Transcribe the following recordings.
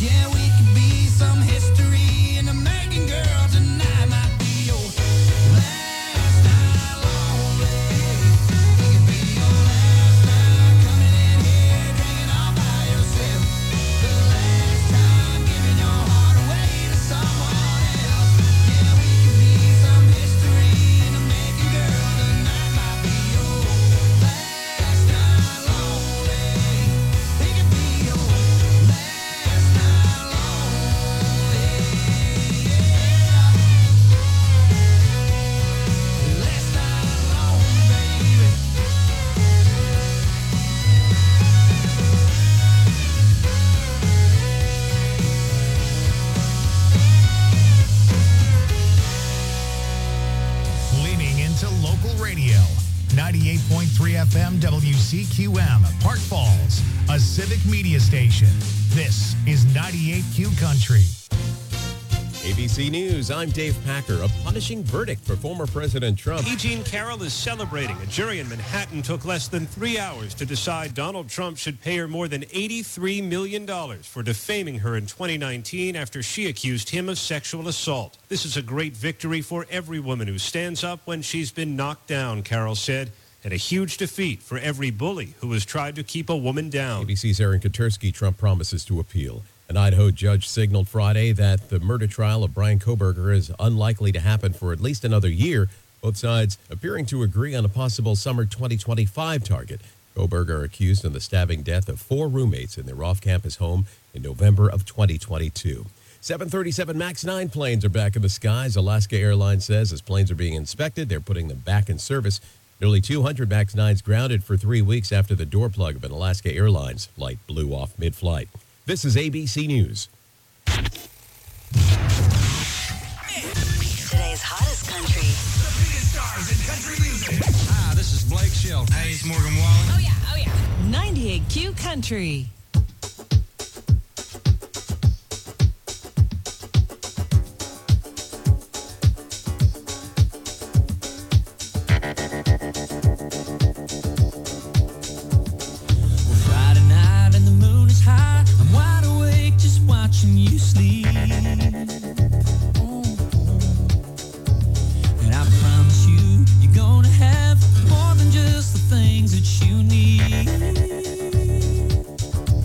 Yeah, we could be some history, and American Girl tonight might be your last night lonely. It could be your last night coming in here, drinking all by yourself. The last time giving your heart away to someone else. Yeah, we could be some history, and American Girl tonight might be your last night lonely. It could be your last night lonely. Yeah. Last night alone, baby. Leaning into local radio. 98.3 FM WCQM, Park Falls, a civic media station. This is 98Q Country. ABC News, I'm Dave Packer. A punishing verdict for former President Trump. E. Jean Carroll is celebrating. A jury in Manhattan took less than 3 hours to decide Donald Trump should pay her more than $83 million for defaming her in 2019 after she accused him of sexual assault. This is a great victory for every woman who stands up when she's been knocked down, Carroll said, and a huge defeat for every bully who has tried to keep a woman down. ABC's Aaron Katersky. Trump promises to appeal. An Idaho judge signaled Friday that the murder trial of Brian Kohberger is unlikely to happen for at least another year, both sides appearing to agree on a possible summer 2025 target. Kohberger accused in the stabbing death of 4 roommates in their off-campus home in November of 2022. 737 MAX 9 planes are back in the skies. Alaska Airlines says as planes are being inspected, they're putting them back in service. Nearly 200 MAX 9s grounded for 3 weeks after the door plug of an Alaska Airlines flight blew off mid-flight. This is ABC News. Today's hottest country. The biggest stars in country music. Hi, this is Blake Shelton. Hey, it's Morgan Wallen. Oh, yeah. 98Q Country. Friday night and the moon is high. I'm wide awake just watching you sleep. And I promise you, you're gonna have more than just the things that you need.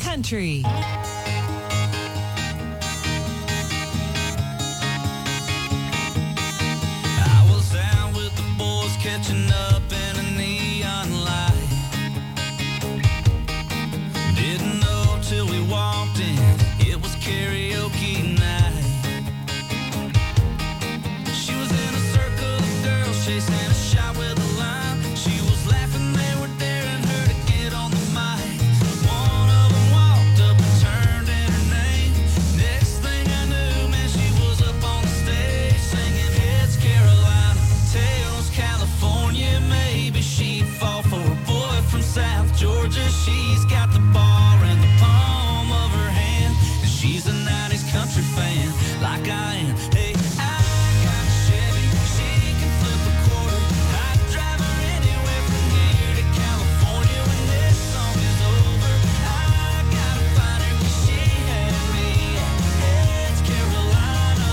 Country. I was out with the boys catching up in a neon light. Didn't know till we walked in, it was karaoke night. She was in a circle of girls chasing a shot with a line. She was laughing, they were daring her to get on the mic. One of them walked up and turned in her name. Next thing I knew, man, she was up on the stage singing Heads Carolina, Tails California. Maybe she'd fall for a boy from South Georgia. She's got the bar in the palm of her hand, and she's a 90s country fan like I am. Hey, I got a Chevy, she can flip a quarter. I'd drive her anywhere from here to California. When this song is over, I gotta find her 'cause she had me at Heads Carolina.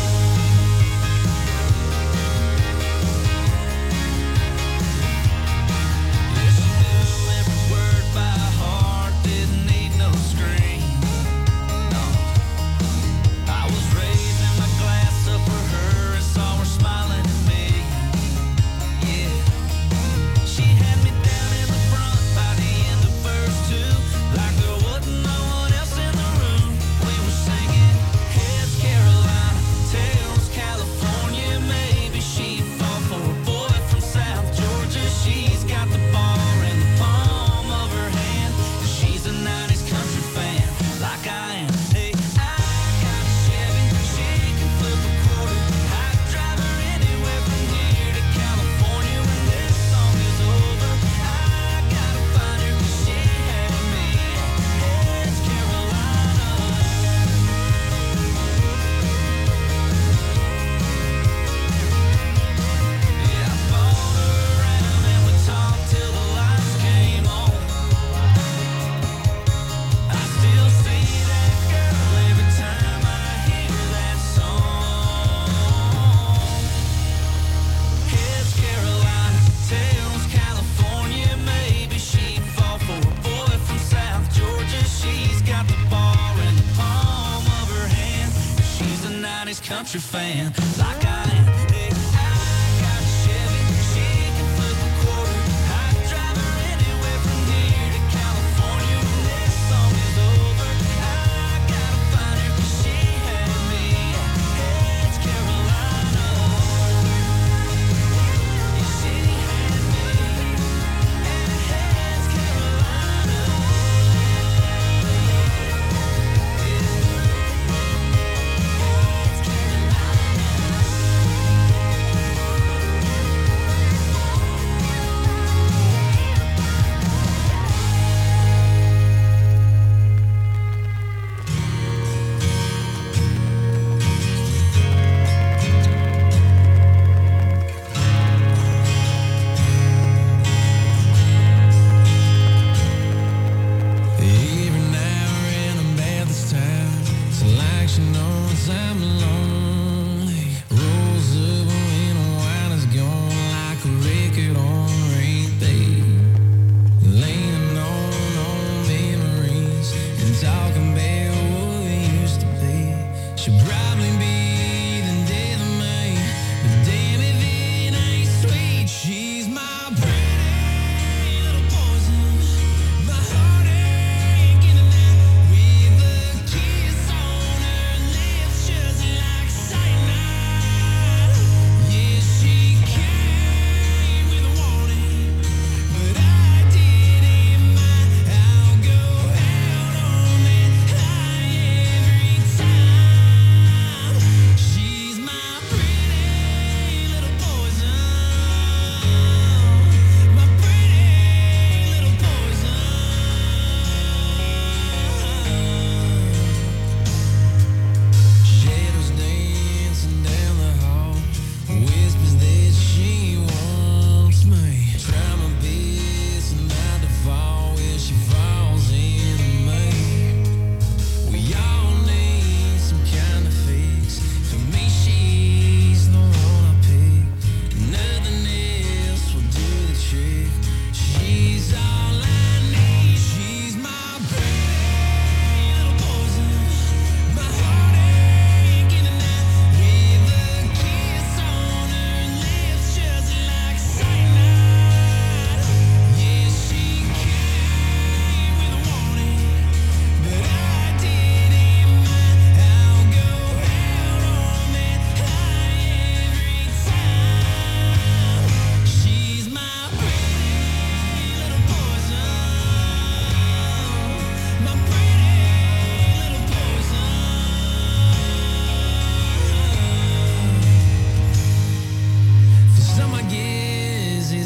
Yeah, she knew every word by heart, didn't need no screen. No, I was raising my glass up for her and saw her smiling at me. Yeah, she had me down in the front by the end of verse 2, like there wasn't no one else in the room. We were singing Heads Carolina, Tails California. Maybe she'd fall for a boy from South Georgia. She's got the bar in the palm of her hand, and she's a 90s country fan like I am. Hey, I got a Chevy, she can flip a quarter. I'd drive her anywhere from here to California. When this song is over, I gotta find her 'cause she had me at Heads Carolina. Yeah, I followed her around and we talked till the lights came on. I still see that girl every time I hear that song. Heads Carolina, Tails California. Maybe she'd fall for a boy from South Georgia. She's got the bar in the palm of her hand. She's a 90s country fan like I am. Hey, I got a Chevy, she can flip a quarter. I'd drive her anywhere from here to California. When this song is over, I gotta find her 'cause she had me at Heads Carolina. Yeah, she had me at Heads Carolina. Heads Carolina.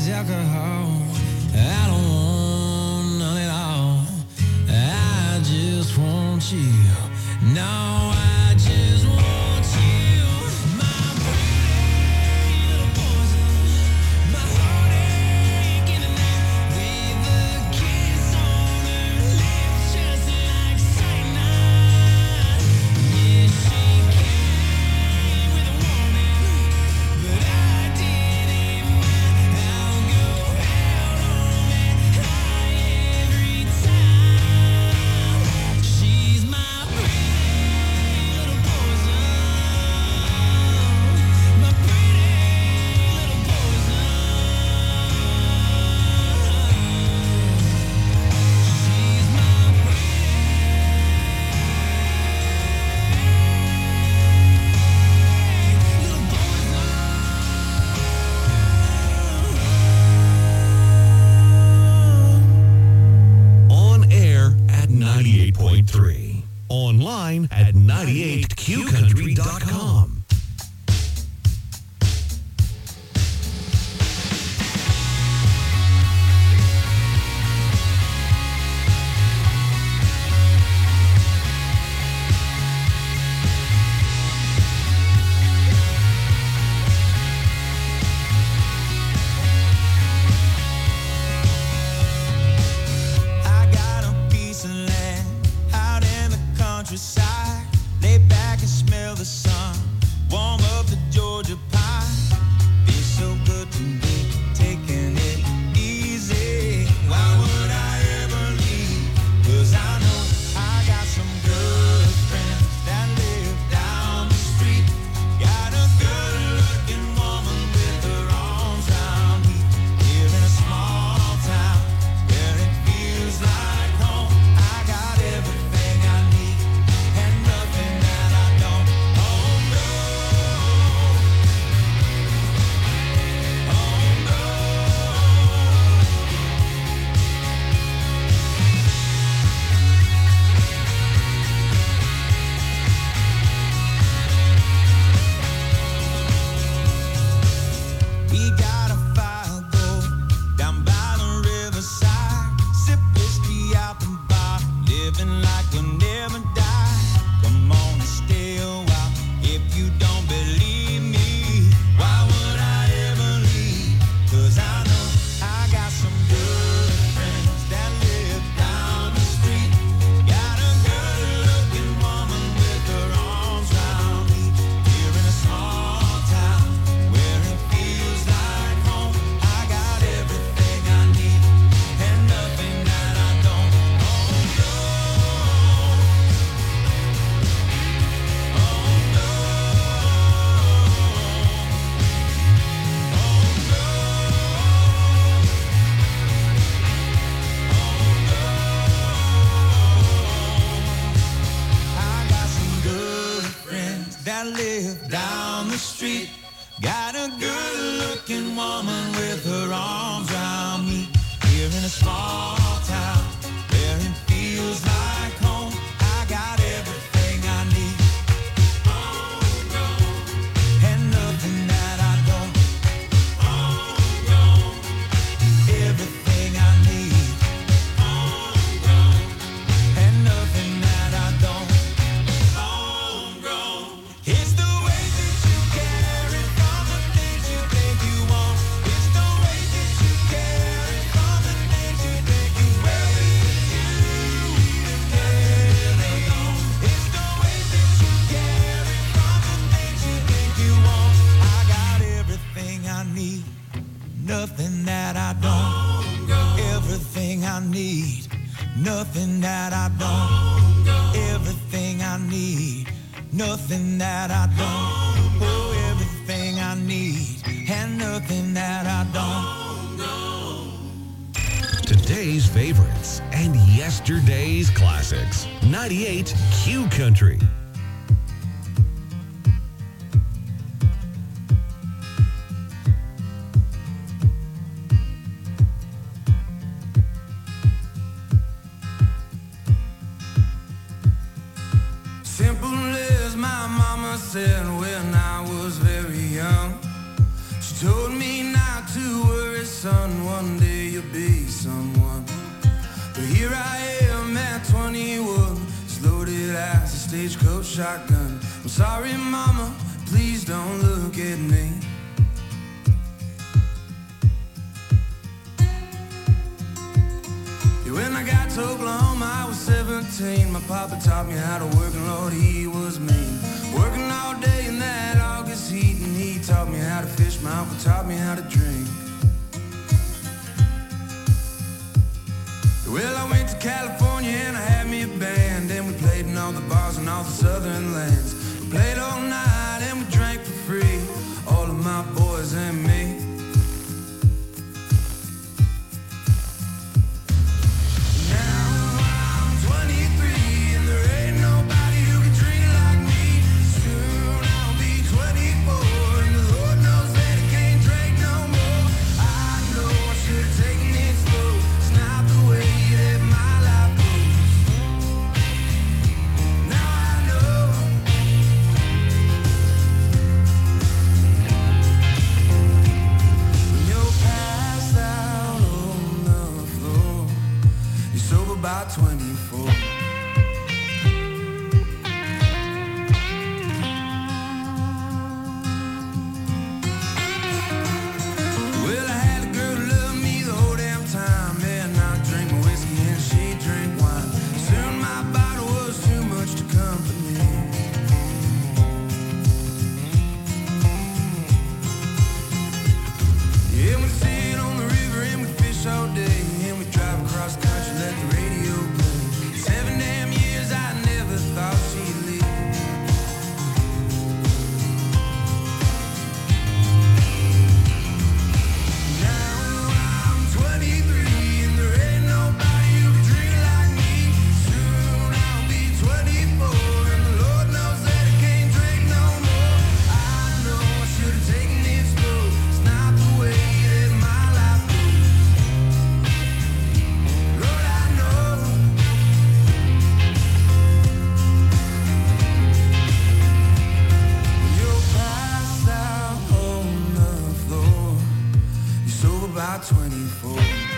alcohol. I don't want none at all. I just want you. No, I just want you. My pretty little poison. My heartache in the night. With a kiss on her lips, just like cyanide. Yeah, she came with a warning, but I didn't mind. I'll go out on that high every time. She's my pretty little poison. My pretty little poison. She's my little poison. On air at 98.3. Online at 98qcountry.com. I got a piece of land out in the countryside. Lay back and smell the sun. Warm up the Georgia pie. Feels so good to me, taking it easy. Why would I ever leave? 'Cause I know I got some good friends that live down the street. Got a good-looking woman with her arms around me. Here in a small town where it feels like home. I got everything I need and nothing that I don't. Oh no. Oh no. We got a fire going down by the riverside. Sip whiskey out the bar, living like we'll never die. Come on and stay a while. If you don't believe me, why would I ever leave? 'Cause I know I got some good friends that live down the street. Got a good-looking woman with her arms around me. Here in a small town where it feels like home. I got everything I need and nothing that I don't. Oh no. Oh no. I got some good friends that live down the street. Got a good-looking woman with her arms around me. Here in a small town where it feels like home. I got everything I need. Oh no. And nothing that I don't. Oh no. Everything I need. Oh no. And nothing that I don't. Homegrown. It's the way that you carry from the things you think you want. It's the way that you carry from the things you think you will. It's the way that you carry from the things you think you want. I got everything I need, nothing that I don't. Everything I need, nothing that I don't. Everything I need, nothing that I don't. Oh, everything I need, and nothing that I don't. Today's favorites and yesterday's classics. 98 Q Country. Simple as my mama said when I was very young. She told me not to worry son, one day you'll be someone. But here I am at 21, as loaded as a stagecoach shotgun. I'm sorry, mama, please don't look at me. When I got to Oklahoma, I was 17. My papa taught me how to work, and Lord, he was mean. Working all day in that August heat, and he taught me how to fish. My uncle taught me how to drink. Well, I went to California and I had me a band, and we played in all the bars in all the southern lands. We played all night and we drank for free, all of my boys and me. By 24. Well, I had a girl who loved me the whole damn time. Man, I drank my whiskey and she drank wine. Soon my bottle was too much to comfort me. Yeah, we sit on the river and we fish all day, and we drive across the country, let the radio play. 7 damn years, I never thought she'd leave. Now I'm 23 and there ain't nobody who can drink like me. Soon I'll be 24 and the Lord knows that I can't drink no more. I know I should have taken it slow. It's not the way that my life goes. Lord, I know. You're passed out on the floor. You're sober by 24.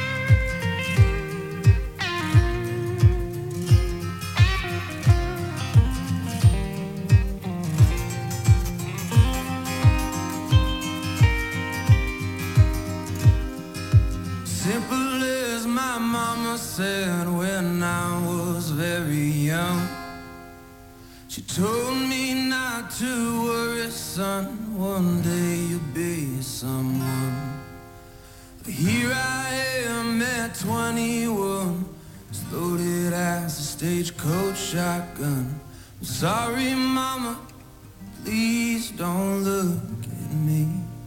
Simple as my mama said when I was very young. She told me not to worry, son, one day you'll be someone. But here I am at 21, as loaded as a stagecoach shotgun. I'm sorry, mama, please don't look at me.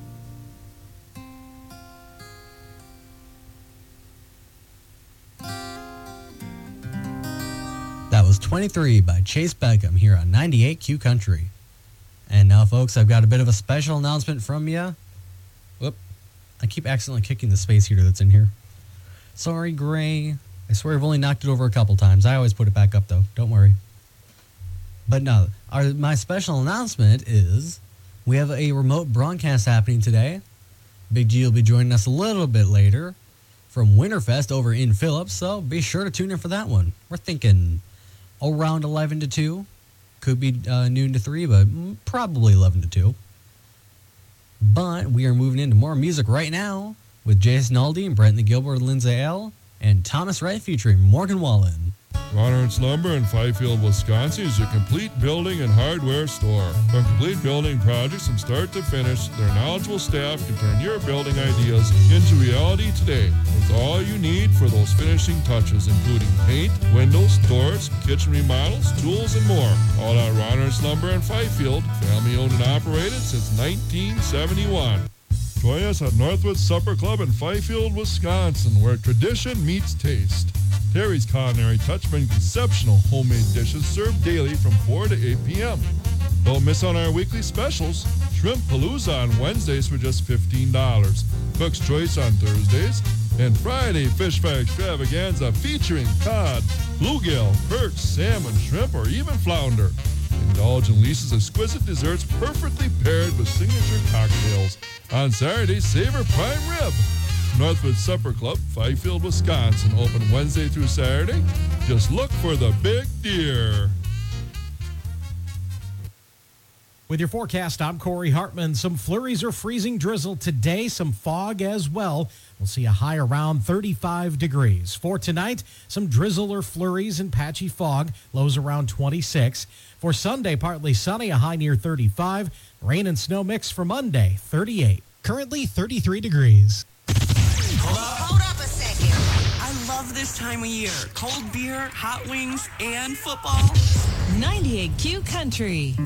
That was 23 by Chase Beckham here on 98Q Country. And now, folks, I've got a bit of a special announcement from you. Whoop. I keep accidentally kicking the space heater that's in here. Sorry, Gray. I swear I've only knocked it over a couple times. I always put it back up, though. Don't worry. But no, my special announcement is we have a remote broadcast happening today. Big G will be joining us a little bit later from Winterfest over in Phillips, so be sure to tune in for that one. We're thinking around 11 to 2. Could be noon to 3, but probably 11 to 2. But we are moving into more music right now with Jason Aldean, Brenton Gilbert, Lindsay L., and Thomas Wright featuring Morgan Wallen. Ronard's Lumber in Fifield, Wisconsin is your complete building and hardware store. From complete building projects from start to finish, their knowledgeable staff can turn your building ideas into reality today with all you need for those finishing touches, including paint, windows, doors, kitchen remodels, tools, and more. All at Ronard's Lumber in Fifield, family owned and operated since 1971. Join us at Northwood Supper Club in Fifield, Wisconsin, where tradition meets taste. Terry's Culinary Touch brings exceptional homemade dishes served daily from 4 to 8 p.m. Don't miss on our weekly specials. Shrimp Palooza on Wednesdays for just $15. Cook's Choice on Thursdays. And Friday Fish Fry Extravaganza featuring cod, bluegill, perch, salmon, shrimp, or even flounder. Indulge in Lisa's exquisite desserts perfectly paired with signature cocktails. On Saturday, savor prime rib. Northwood Supper Club, Fifield, Wisconsin. Open Wednesday through Saturday. Just look for the big deer. With your forecast, I'm Corey Hartman. Some flurries or freezing drizzle today, some fog as well. We'll see a high around 35 degrees. For tonight, some drizzle or flurries and patchy fog, lows around 26. For Sunday, partly sunny, a high near 35. Rain and snow mix for Monday, 38. Currently 33 degrees. Hold up a second. I love this time of year. Cold beer, hot wings, and football. 98Q Country.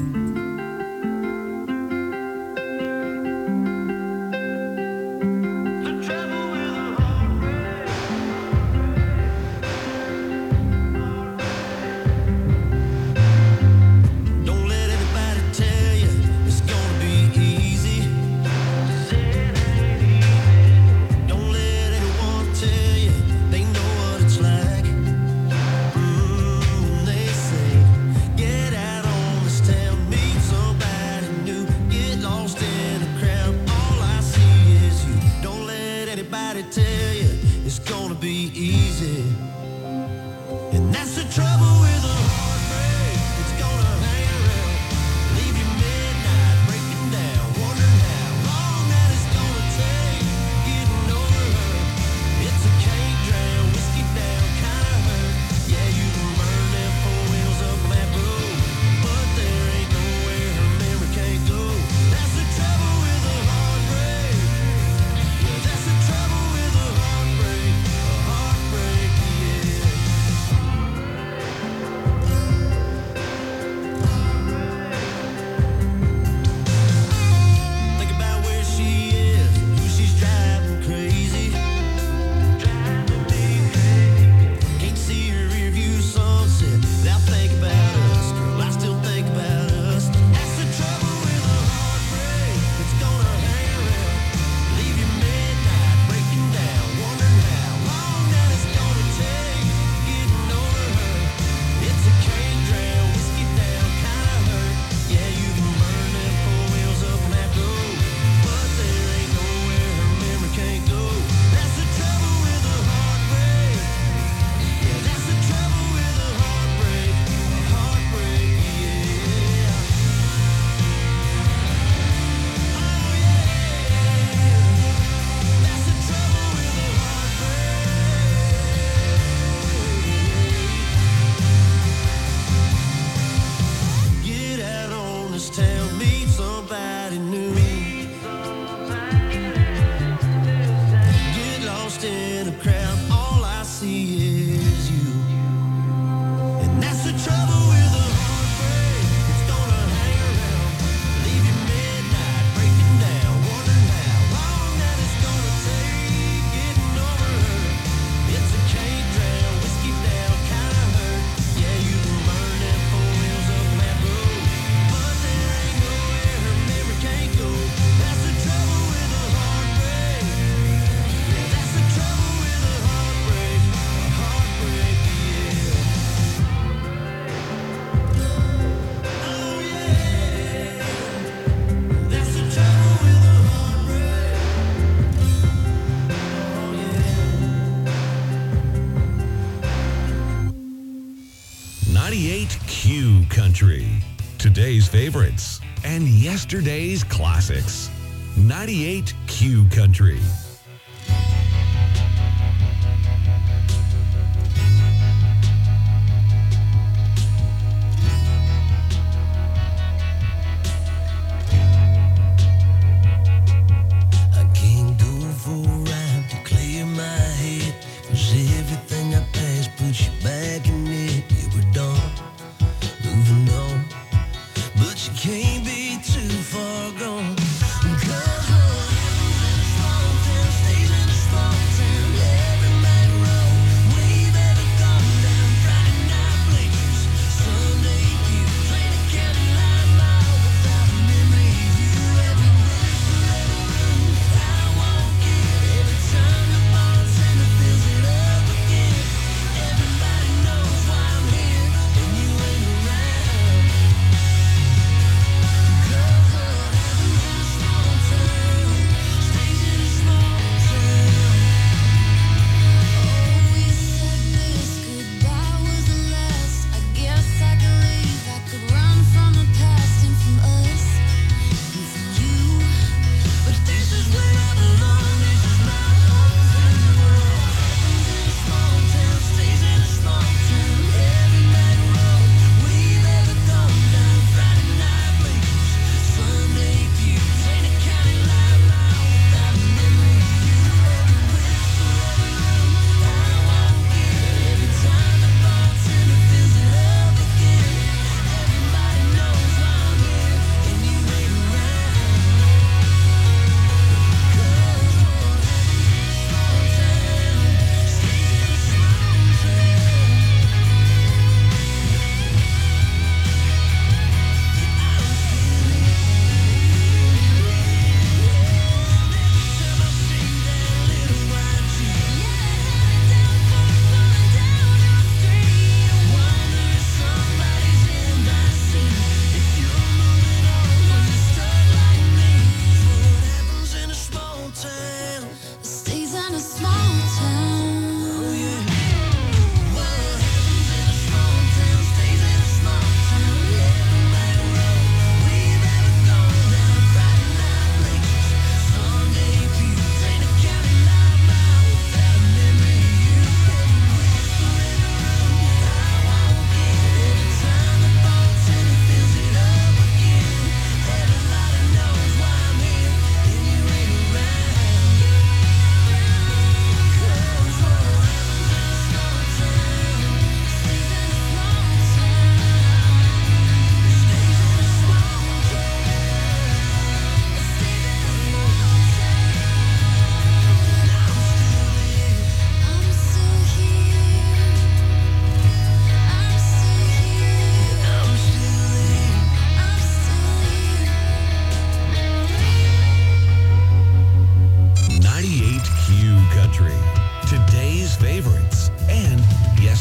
Country. Today's favorites and yesterday's classics. 98Q Country. Can't be too far gone. 'Cause whatever is wrong,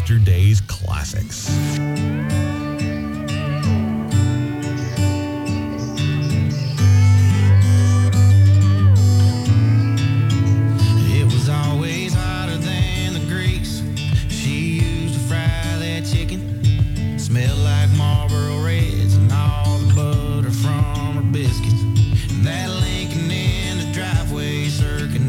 yesterday's classics. It was always hotter than the grease she used to fry that chicken. Smelled like Marlboro Reds and all the butter from her biscuits. And that Lincoln in the driveway circa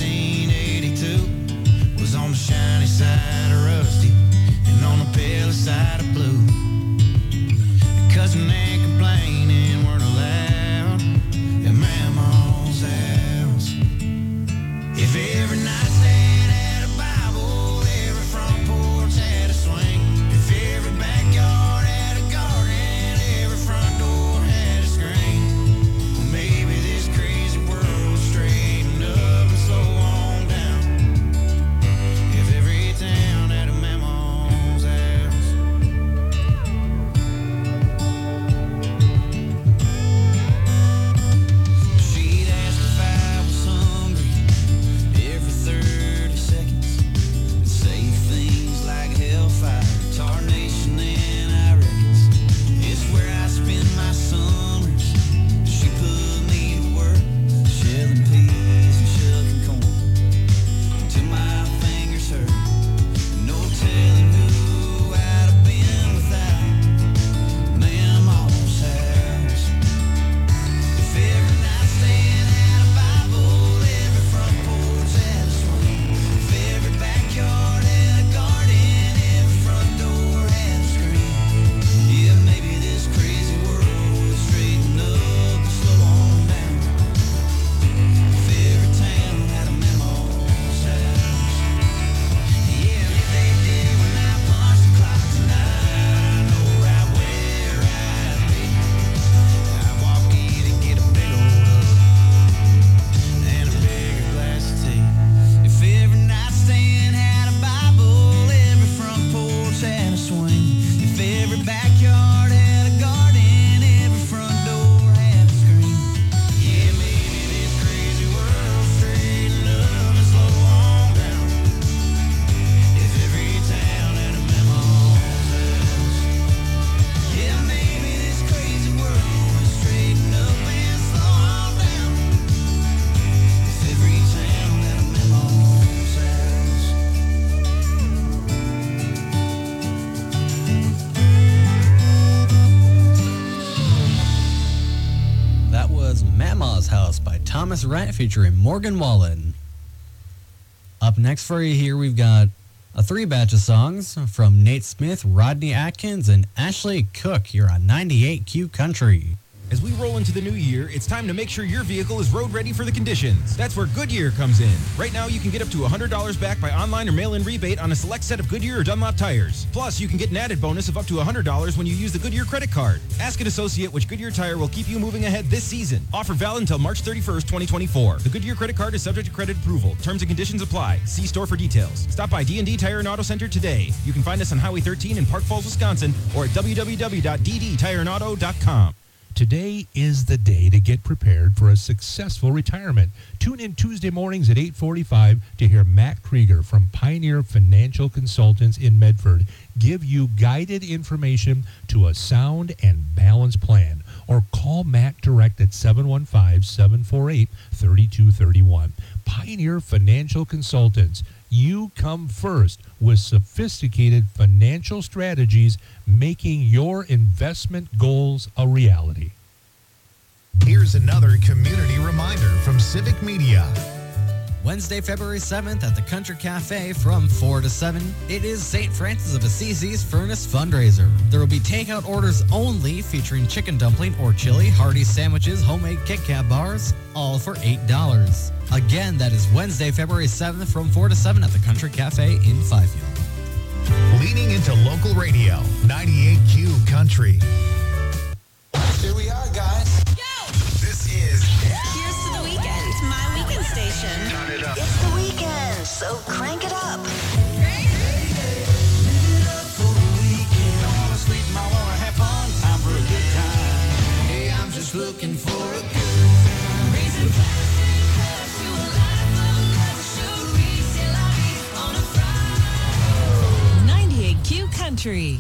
1982 was on the shiny side of rusty and on the pale side of blue. Cussing and complaining weren't allowed at Mama's house. If every nightstand had a Bible, every front porch had a swing. If every backyard had a garden, every front door had a screen. Well, maybe this crazy world would straighten up and slow on down. If every town had a Mama's house. She'd ask if I was hungry every 30 seconds and say things like hellfire, tarnation, and I reckons it's where I spend my summers. She put me to work, shelling peas and shucking corn until my fingers hurt. No telling who I'd have been without Mama's house. If every nightstand had a Bible, every front porch had a swing. If every backyard had a garden, every front door had a screen. Yeah, maybe this crazy world would straighten up and slow on down. If every town had a Mama's house. Yeah, if they did when I punch the clock tonight, I know right where I'd be. I'd walk in and get a big old hug and a bigger glass of tea. If every nightstand had a Bible, every front porch had a swing. If every backyard had a garden, every front door had a screen. Yeah, maybe this crazy world straighten up and slow on down. If every town had a Mama's house. Yeah, maybe this crazy world would straighten up and slow on down. If every town had a Mama's house. That was Mama's House by Thomas Rhett featuring Morgan Wallen. Up next for you here, we've got a 3 batch of songs from Nate Smith, Rodney Atkins, and Ashley Cook here on 98Q Country. As we roll into the new year, it's time to make sure your vehicle is road ready for the conditions. That's where Goodyear comes in. Right now, you can get up to $100 back by online or mail-in rebate on a select set of Goodyear or Dunlop tires. Plus, you can get an added bonus of up to $100 when you use the Goodyear credit card. Ask an associate which Goodyear tire will keep you moving ahead this season. Offer valid until March 31st, 2024. The Goodyear credit card is subject to credit approval. Terms and conditions apply. See store for details. Stop by D&D Tire and Auto Center today. You can find us on Highway 13 in Park Falls, Wisconsin, or at www.ddtireandauto.com. Today is the day to get prepared for a successful retirement. Tune in Tuesday mornings at 8:45 to hear Matt Krieger from Pioneer Financial Consultants in Medford give you guided information to a sound and balanced plan. Or call Matt direct at 715-748-3231. Pioneer Financial Consultants. You come first with sophisticated financial strategies, making your investment goals a reality. Here's another community reminder from Civic Media. Wednesday, February 7th at the Country Cafe from 4 to 7. It is St. Francis of Assisi's Furnace Fundraiser. There will be takeout orders only featuring chicken dumpling or chili, hearty sandwiches, homemade Kit Kat bars, all for $8. Again, that is Wednesday, February 7th from 4 to 7 at the Country Cafe in Fifield. Leaning into local radio, 98Q Country. Here we are, guys. This is Here's to the weekend, my weekend station. Turn it up. It's the weekend, so crank it up. Looking for a good Raising plastic cups to a life of love. Should we still on a Friday? Country.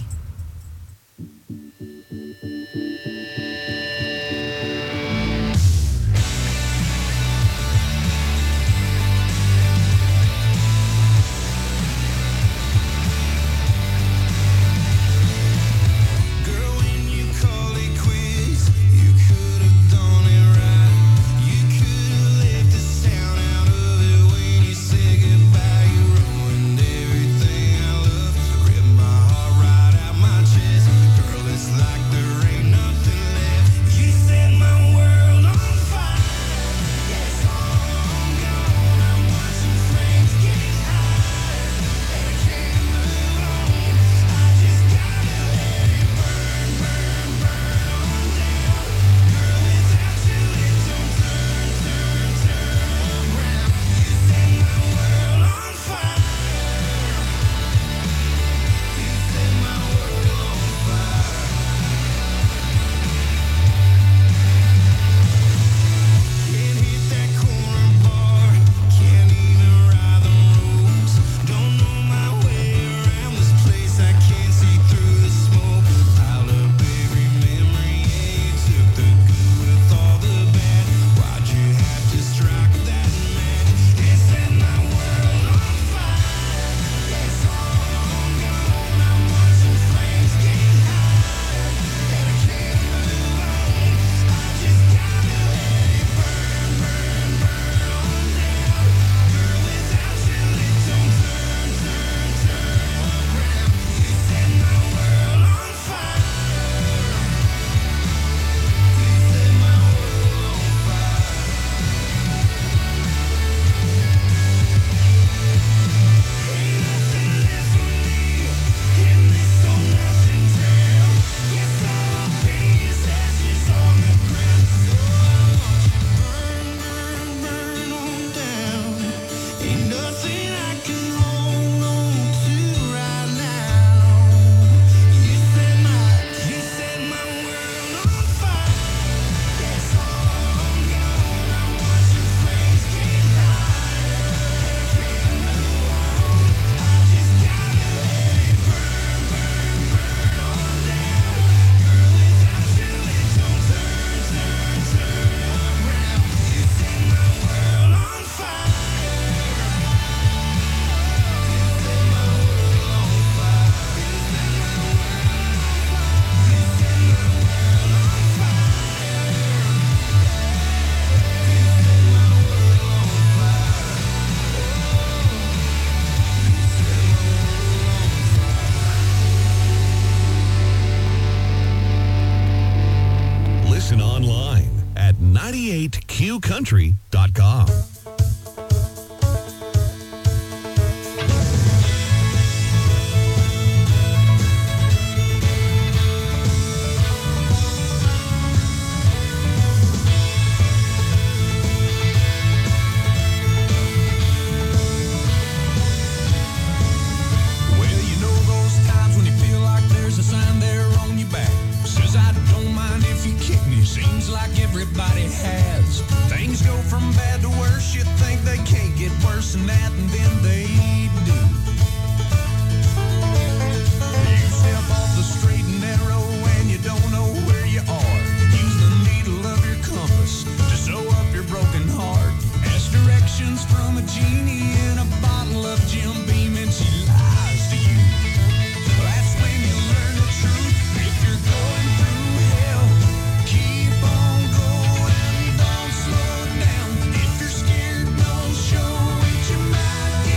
Listen online at 98qcountry.com. Seems like everybody has. Things go from bad to worse. You think they can't get worse than that, and then they do. You step off the straight and narrow and you don't know where you are. Use the needle of your compass to sew up your broken heart. Ask directions from a genie in a bottle of Jim Beam and she lies to you. That's when you learn the truth. If you're going through hell, keep on going, don't slow down. If you're scared, don't show it, you might get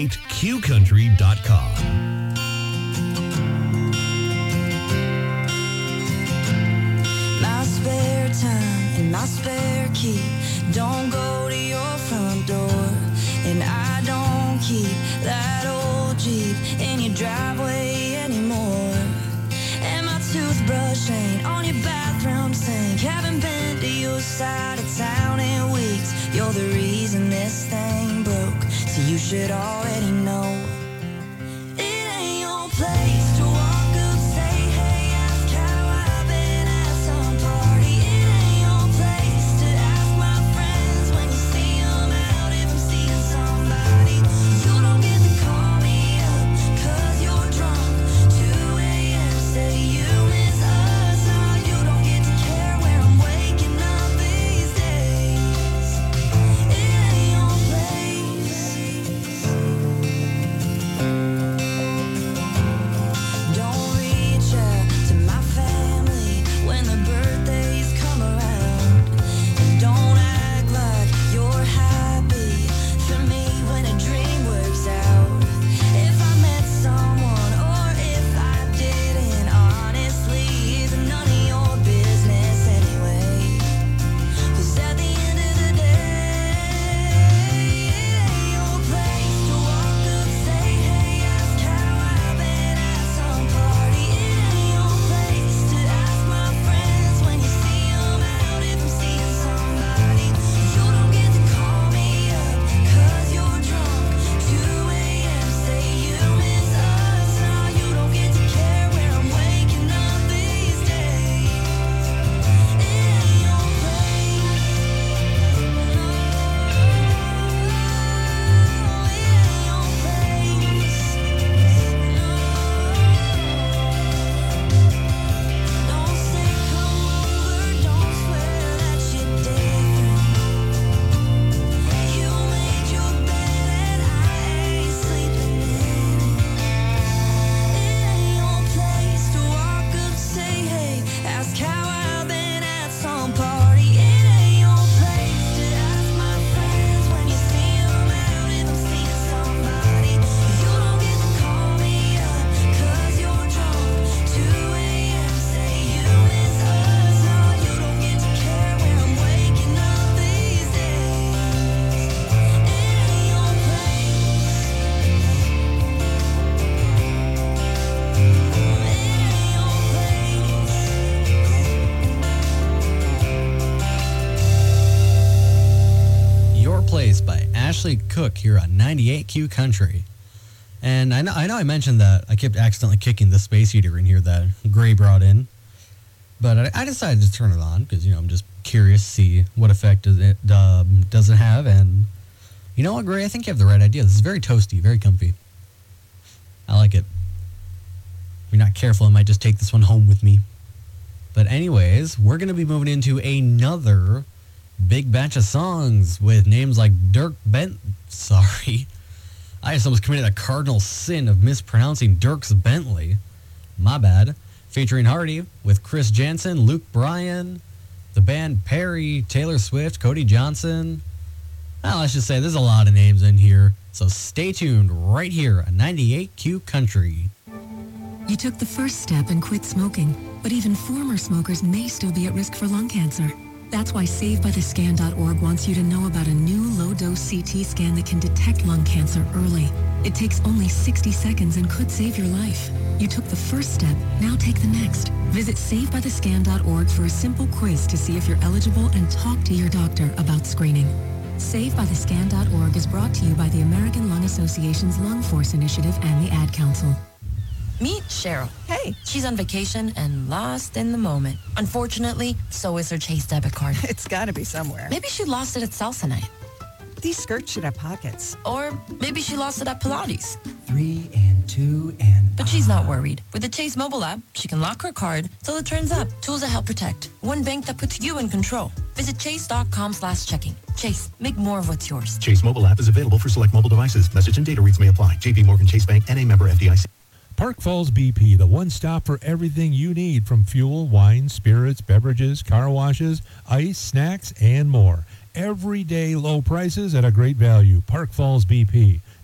98qcountry.com. My spare time and my spare key don't go to your front door, and I don't keep that old Jeep in your driveway anymore. And my toothbrush ain't on your bathroom sink. Haven't been to your side of town in weeks. You're the reason this thing broke, so you should already know. It ain't your place to walk up, say, hey, ask how I've been at some party. It ain't your place to ask my friends when you see them out if I'm seeing somebody. You don't get to call me up 'cause you're drunk. 2 a.m. say you miss us. Nah, you don't get to care where I'm waking up these days. It ain't your place. Don't reach out to my family when the birthdays come around. And don't act like you're happy for me when a dream works out. If I met someone or if I didn't, honestly, it's none of your business anyway. 'Cause at the end of the day, it ain't your place to walk up, say, hey, ask how I've been at some party. It ain't your place to ask my friends when you see them out if I'm seeing somebody. You don't get to call me up 'cause you're drunk. 2 a.m. say you miss us. Nah, you don't get to care where I'm waking up these days. It ain't your Don't say come over, don't swear that you're different. You made your bed and I ain't sleeping in it. It ain't your place to walk up, say hey, ask how I've been at some party. It ain't your place to ask my friends when you see them out if I'm seeing somebody. You don't get to call me up 'cause you're drunk. 2 a.m. say you miss us. No, you don't get to care where I'm waking up these days. It ain't your place. It ain't your place. Your Place by Ashley Cook here on 98Q Country. And I know I mentioned that I kept accidentally kicking the space heater in here that Gray brought in. But I decided to turn it on because, I'm just curious to see what effect does it have. And you know what, Gray? I think you have the right idea. This is very toasty, very comfy. I like it. If you're not careful, I might just take this one home with me. But anyways, we're going to be moving into another big batch of songs with names like Dirk Sorry. I just almost committed a cardinal sin of mispronouncing Dierks Bentley. My bad. Featuring Hardy with Chris Jansen, Luke Bryan, the band Perry, Taylor Swift, Cody Johnson. Well, let's just say there's a lot of names in here. So stay tuned right here on 98Q Country. You took the first step and quit smoking, but even former smokers may still be at risk for lung cancer. That's why SaveByTheScan.org wants you to know about a new low-dose CT scan that can detect lung cancer early. It takes only 60 seconds and could save your life. You took the first step, now take the next. Visit SaveByTheScan.org for a simple quiz to see if you're eligible and talk to your doctor about screening. SaveByTheScan.org is brought to you by the American Lung Association's Lung Force Initiative and the Ad Council. Meet Cheryl. Hey. She's on vacation and lost in the moment. Unfortunately, so is her Chase debit card. It's gotta be somewhere. Maybe she lost it at salsa night. These skirts should have pockets. Or maybe she lost it at Pilates. 3 and 2 and... But she's not worried. With the Chase mobile app, she can lock her card till it turns up. Tools that help protect. One bank that puts you in control. Visit chase.com/checking. Chase, make more of what's yours. Chase mobile app is available for select mobile devices. Message and data rates may apply. JP Morgan Chase Bank and a member FDIC. Park Falls BP, the one stop for everything you need from fuel, wine, spirits, beverages, car washes, ice, snacks, and more. Everyday low prices at a great value. Park Falls BP.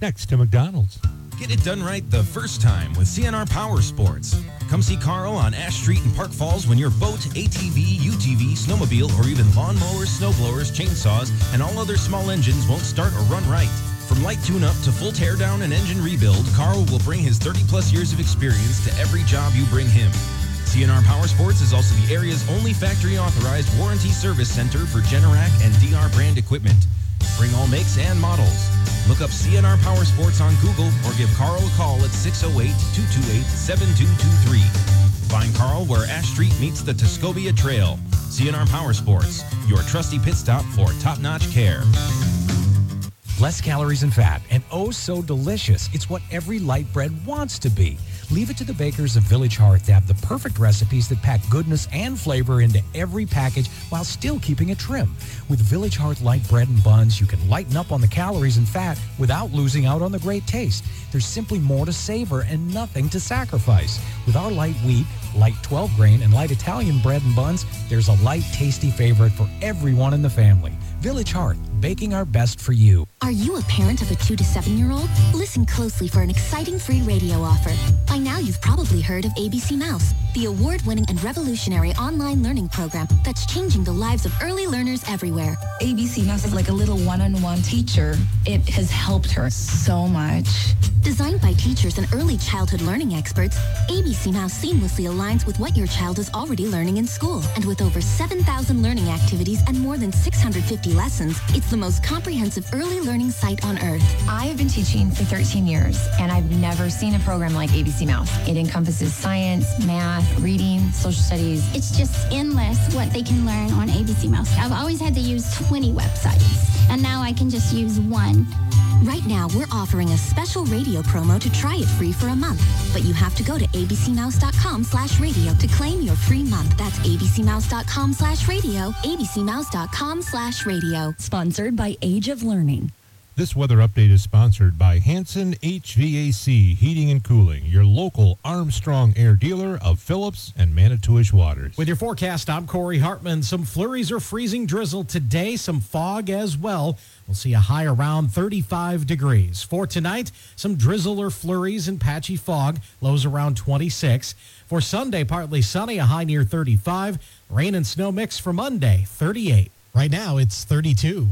next to McDonald's. Get it done right the first time with CNR Power Sports. Come see Carl on Ash Street in Park Falls when your boat, ATV, UTV, snowmobile, or even lawnmowers, snowblowers, chainsaws, and all other small engines won't start or run right. From light tune-up to full teardown and engine rebuild, Carl will bring his 30-plus years of experience to every job you bring him. CNR Power Sports is also the area's only factory-authorized warranty service center for Generac and DR brand equipment. Bring all makes and models. Look up CNR Power Sports on Google or give Carl a call at 608-228-7223. Find Carl where Ash Street meets the Tuscobia Trail. CNR Power Sports, your trusty pit stop for top-notch care. Less calories and fat, and oh so delicious. It's what every light bread wants to be. Leave it to the bakers of Village Hearth to have the perfect recipes that pack goodness and flavor into every package while still keeping it trim. With Village Hearth light bread and buns, you can lighten up on the calories and fat without losing out on the great taste. There's simply more to savor and nothing to sacrifice. With our light wheat, light 12-grain, and light Italian bread and buns, there's a light, tasty favorite for everyone in the family. Village Hearth, baking our best for you. Are you a parent of a 2 to 7-year-old? Listen closely for an exciting free radio offer. By now, you've probably heard of ABC Mouse, the award-winning and revolutionary online learning program that's changing the lives of early learners everywhere. ABC Mouse is like a little one-on-one teacher. It has helped her so much. Designed by teachers and early childhood learning experts, ABC Mouse seamlessly aligns with what your child is already learning in school. And with over 7,000 learning activities and more than 650 lessons, it's the most comprehensive early learning site on earth. I have been teaching for 13 years, and I've never seen a program like ABC Mouse. It encompasses science, math, reading, social studies. It's just endless what they can learn on ABC Mouse. I've always had to use 20 websites, and now I can just use one. Right now, we're offering a special radio promo to try it free for a month. But you have to go to abcmouse.com/radio to claim your free month. That's abcmouse.com/radio, abcmouse.com/radio. Sponsored by Age of Learning. This weather update is sponsored by Hanson HVAC Heating and Cooling, your local Armstrong Air dealer of Phillips and Manitowish Waters. With your forecast, I'm Corey Hartman. Some flurries or freezing drizzle today, some fog as well. We'll see a high around 35 degrees. For tonight, some drizzle or flurries and patchy fog, lows around 26. For Sunday, partly sunny, a high near 35. Rain and snow mix for Monday, 38. Right now, it's 32.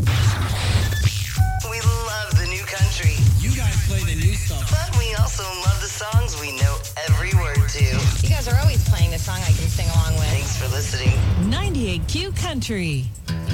We love the new country. You guys play the new stuff. But we also love the songs we know every word to. You guys are always playing a song I can sing along with. Thanks for listening. 98Q Country.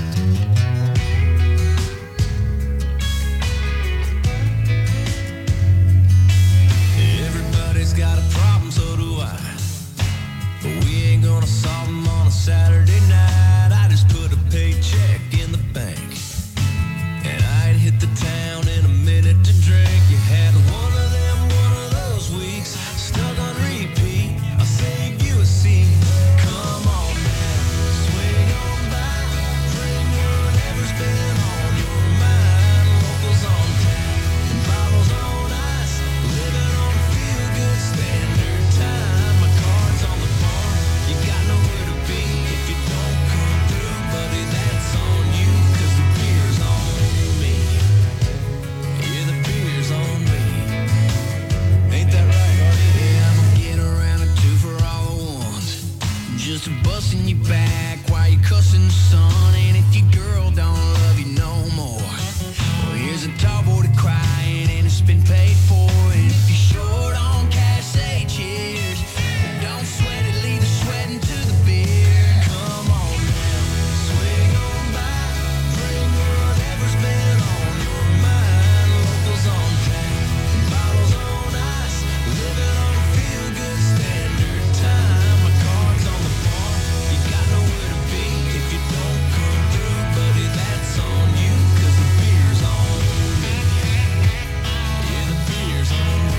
Everybody's got a problem, so do I. But we ain't gonna solve them on a Saturday night. I just put a paycheck in the bank, and I'd hit the town in a minute to drink. You had one of those weeks, stuck on repeat. I'll save you a seat. Come on now, swing on by, bring whatever's been on your mind. Locals on tap, and bottles on ice, living on a feel-good standard time. My card's on the bar, you got nowhere to be. If you don't come through, buddy, that's on you, 'cause the beer's on me. Yeah, the beer's on me. Ain't that right, Hardy? Yeah, I'ma get around a two for all the ones. Just busting you back while you cussing the sun. And if your girl don't love you no more, well, here's a tall boy to crying and it's been paid for. And if you're short on cash, say cheers. Don't sweat it, leave the sweating to the beer. Come on now, swing on by, bring whatever's been on your mind. Locals on tap, and bottles on ice, living on a feel-good standard time. My card's on the bar, you got nowhere to be. If you don't come through, buddy, that's on you, 'cause the beer's on me. Yeah, the beer's on me.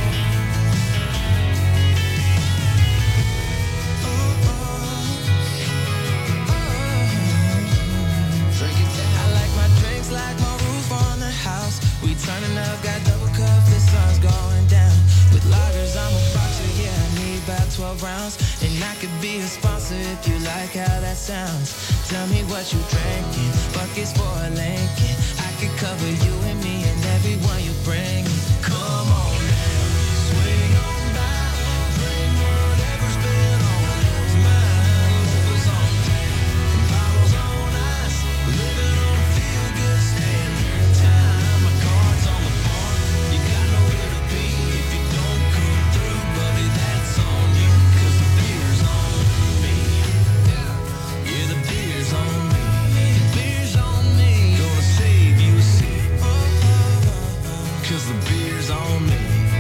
Drink it down. I like my drinks like my roof on the house. We turning up, got double cup, the sun's going down. With lagers, I'm a boxer, yeah, I need about 12 rounds. And I could be a sponsor if you like how that sounds. Tell me what you drinking, buckets for a Lincoln. I could cover you and me and everything. coffee while you bring it. Come on down, swing on by, bring whatever's been on yours mind. Loafers on town, bottles on ice, living on a feel-good standard time. My car's on the bar, you got nowhere to be if you don't come through, buddy. That's on you, 'cause the beer's on me. Yeah, the beer's on me. The beer's on me. Gonna save you a seat, 'cause the beer's on me.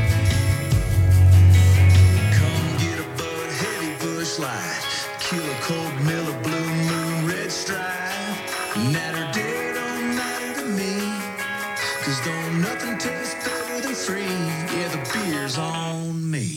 Come get a Bud Heavy Bush Light, Killer Cold Miller Blue Moon Red Stripe. Natter day don't matter to me, 'cause don't nothing taste better than free. Yeah, the beer's on me.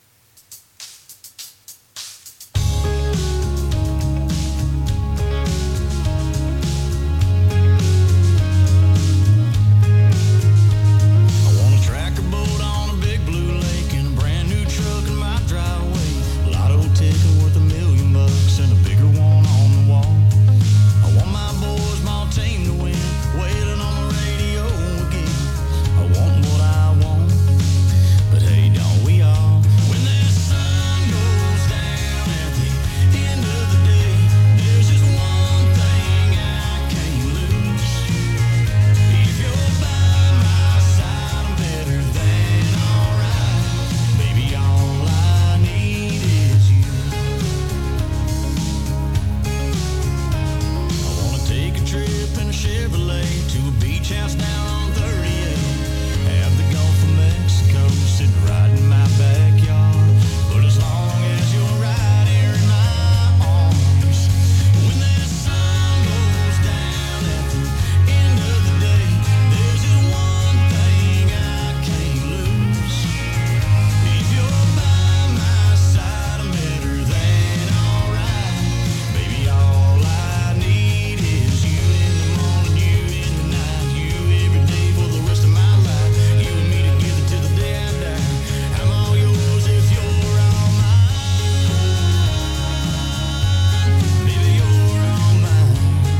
I want a tractor boat on a big blue lake and a brand new truck in my driveway. Lotto ticket worth $1,000,000 and a bigger one on the wall. I want my boys, my team to win, wailing on the radio again. I want what I want, but hey, don't we all? When that sun goes down at the end of the day, there's just one thing I can't lose. If you're by my side, I'm better than alright. Baby, all I need is you. I wanna take a trip in a Chevrolet to a beach house down on 38. Have the Gulf of Mexico sitting right in my backyard. But as long as you're right here in my arms, when that sun goes down at the end of the day, there's just one thing I can't lose. If you're by my side, I'm better than alright. Baby, all I need is you in the morning, you in the night, you every day for the rest of my life. You and me together till the day I die. I'm all yours if you're all mine. Baby, you're all mine.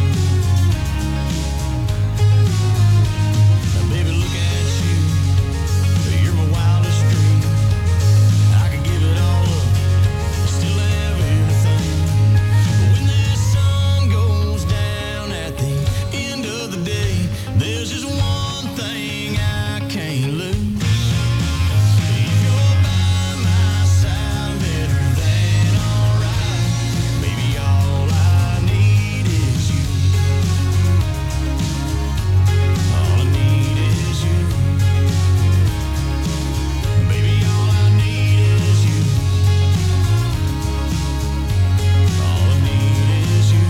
Now, baby, look at you. You're my wildest dream. I could give it all up, still have everything. But when that sun goes down at the end of the day, there's just one thing I can't lose. If you're by my side, I'm better than alright. Baby, all I need is you. All I need is you. Baby, all I need is you. All I need is you.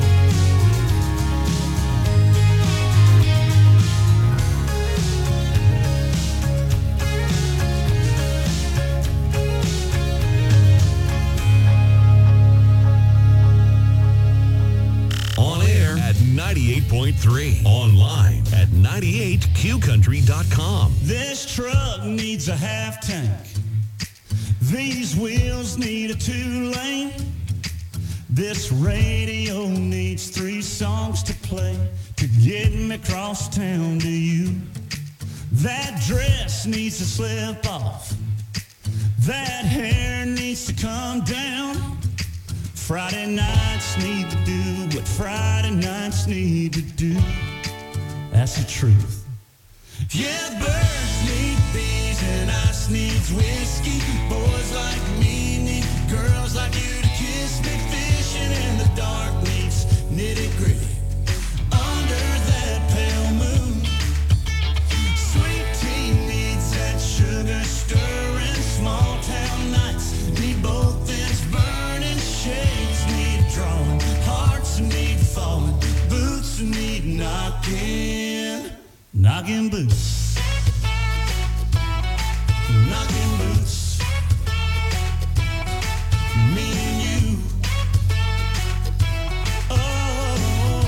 On air at 98.3. Online at 98qcountry.com. This truck needs a half tank. These wheels need a 2-lane. This radio needs 3 songs to play to get me across town to you. That dress needs to slip off. That hair needs to come down. Friday nights need to do what Friday nights need to do. That's the truth. Yeah, birds need bees and ice needs whiskey. Boys like me need girls like you to kiss me. Fishing in the dark needs nitty-gritty under that pale moon. Sweet tea needs that sugar stirring. Small town nights need both ends burning. Shades need drawing, hearts need falling, boots need knocking boots, knocking boots. Me and you. Oh,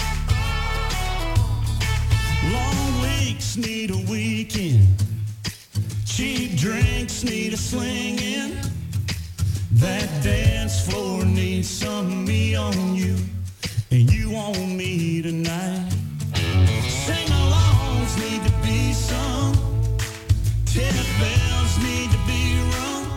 long weeks need a weekend. Cheap drinks need a swinging. That dance floor needs some of me on you, and you on me tonight. Sing-alongs need to be some bells need to be rung.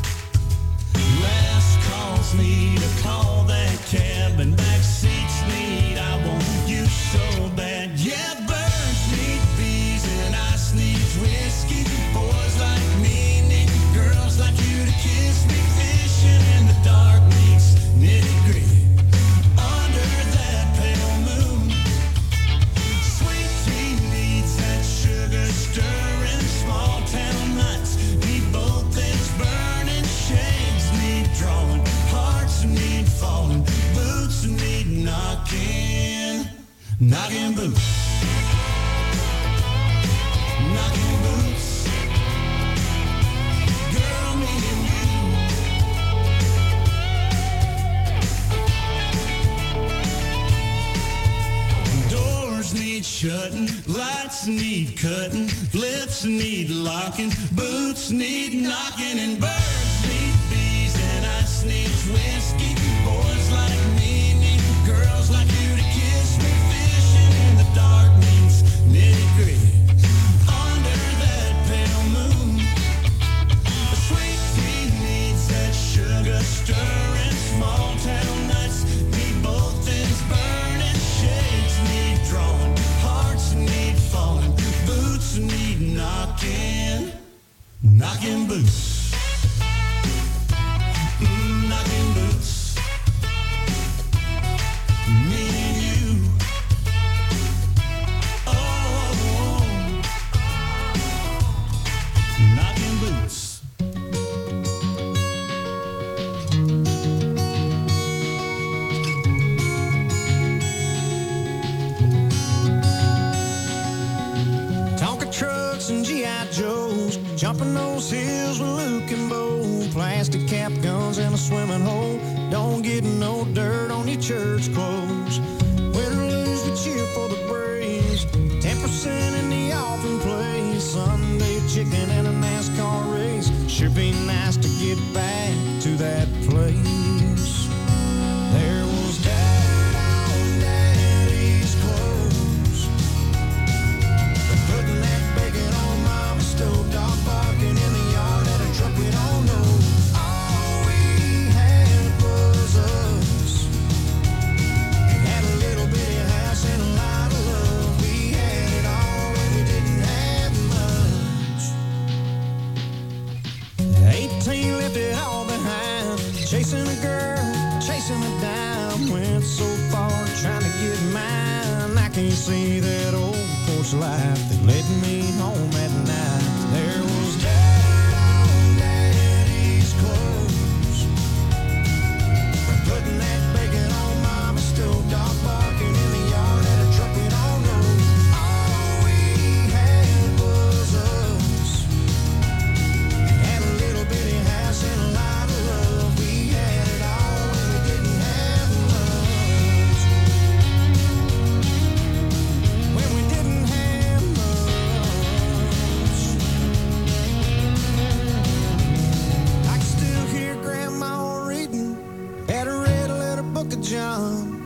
Last calls need a call, that cab and back seats need, I want you so bad. Yeah, birds need bees and ice needs whiskey. Boys like me need girls like you to kiss me. Fishing in the dark needs nitty-gritty under that pale moon. Sweet tea needs that sugar stirring. Small town nights need both ends burning. Shades need drawing, hearts need falling, boots need knocking, knocking boots, knocking boots. Girl, me and you. Doors need shutting, lights need cutting, lips need locking, boots need knocking, and birds need bees and ice needs whiskey. Boys like me need girls like you to kiss me. Fishing in the dark needs nitty-gritty under that pale moon. Sweet tea needs that sugar stirring. Small town nights need both ends burning. Shades need drawing, hearts need falling, boots need knocking, knocking boots. Knocking boots. Me and you. Oh, knocking boots. Tonka trucks and G.I. Joes, jumping those hills with Luke and Bo. Plastic cap guns in a swimming hole. Don't get no dirt on your church clothes. Win or lose, we cheer for the Braves. 10% in the offering place. Sunday chicken and a NASCAR race. Sure be nice to get back to that place. There was dirt on Daddy's clothes. Putting that bacon on Mama's stove. Dog barking in the yard at a truck we don't know. All we had was us. Had a little bitty house and a lot of love. We had it all and we didn't have much. 18 left it all behind. Chasing a girl, chasing a dime. Went so far trying to get mine. I can't see that old porch light that led me home at night. There was dirt on Daddy's clothes. Putting that bacon on Mama's stove. Dog barking in the yard at a truck we don't know. All we had was us. Had a little bitty house and a lot of love. We had it all and we didn't have much. When we didn't have much. I can still hear Grandma reading at a red letter book of John.